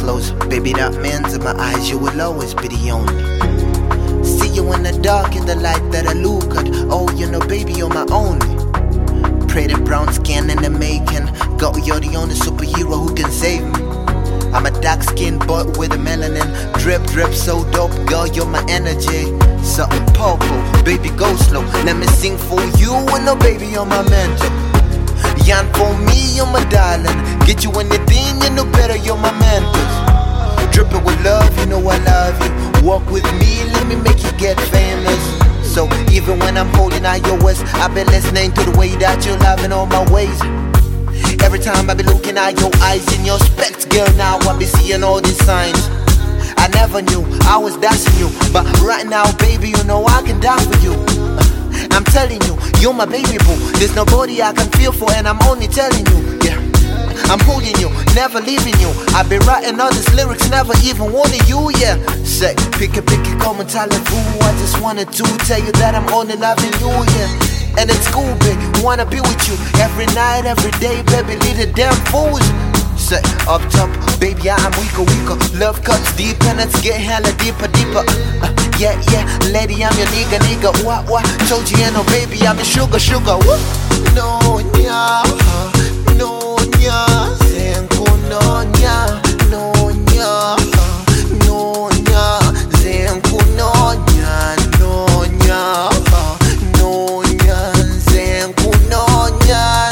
close. Baby, that means in my eyes you will always be the only. See you in the dark, in the light that I look at. Oh, you know, baby, you're my only. Pretty brown skin in the making. Girl, you're the only superhero who can save me. I'm a dark-skinned boy with a melanin. Drip, drip, so dope, girl, you're my energy. Something purple, baby, go slow. Let me sing for you, and no, baby, you're my mentor. Yan for me, you're my darling. Get you anything, you know better, you're my mentor. Dripping with love, you know I love you. Walk with me, let me make you get famous. So even when I'm holding out your waist, I've been listening to the way that you're loving all my ways. Every time I be looking at your eyes in your specs, girl, now I be seeing all these signs. I never knew I was dashing you, but right now, baby, you know I can die for you. I'm telling you, you're my baby boo. There's nobody I can feel for, and I'm only telling you, yeah. I'm holding you, never leaving you. I've been writing all these lyrics, never even wanted you, yeah. Say, pick it, come and tell it, I just wanted to tell you that I'm only loving you, yeah. And it's cool, babe, wanna be with you every night, every day, baby, leave the damn fools. Say, up top, baby, I'm weaker. Love cuts deep and it's get hella deeper. Yeah, lady, I'm your nigga. What? Told you, no, baby, I'm your sugar. Woo. No, nya, zenku, no, nya, zenku, no, nya, zenku, no, nya,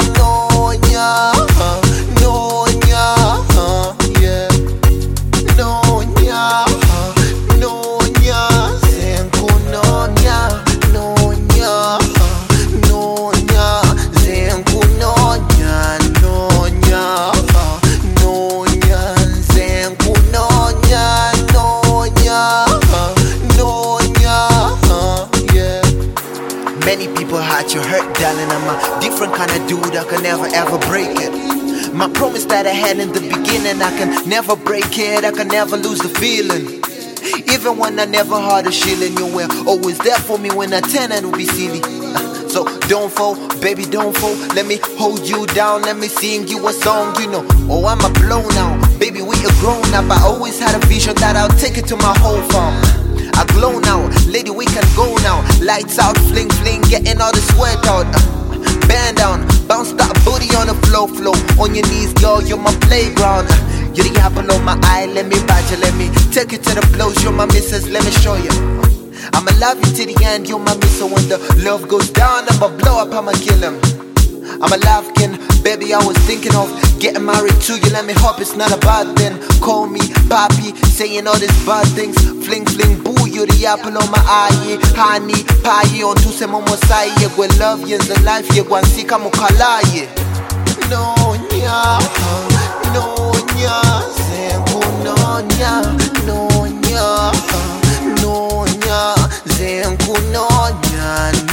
Many people had you hurt, darling. I'm a different kind of dude, I can never ever break it. My promise that I had in the beginning, I can never break it, I can never lose the feeling. Even when I never had a shilling, you were always there for me when I tend to be silly. So don't fall, baby, don't fall. Let me hold you down, let me sing you a song, you know. Oh, I'm a blow now, baby, we are grown up. I always had a vision that I'll take it to my whole farm. I glow now, lady, we can go now. Lights out, fling, getting all the sweat out. Bend down, bounce that booty on the floor. On your knees, girl, you're my playground. You're the apple on my eye, let me bite you, let me take you to the flows. You're my missus, let me show you. I'ma love you to the end, you're my miss. So when the love goes down, I'ma blow up, I'ma kill him. I'm a African, baby, I was thinking of getting married to you. Let me hope it's not a bad thing. Call me papi, saying all these bad things. Fling, boo, you're the apple on my eye. Honey, pie, on to se momo sai. We love you in the life, you go and see kamukalaye. No, nya, zengu, no, nya, zengu, no, nya.